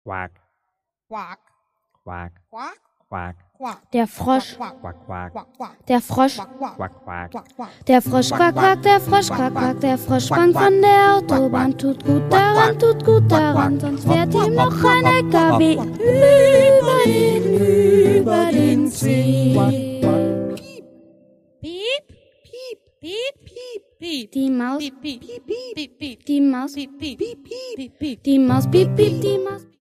Quack, Quack, quack, quack, quack, quack. Der Frosch, Quack, quack, quack, quack, quack, der Frosch, quack, quack, quack. quack, quack. der Frosch, quack, quack, der Frosch, quack, quack, der Frosch sprang von der Autobahn. Tut gut daran, sonst fährt ihm noch ein LKW über den See. Piep, piep, piep, piep, piep. Die Maus, Piep, piep, piep, piep, piep. die Maus, Piep, piep, piep, piep, piep. die Maus, piep, piep, die Maus.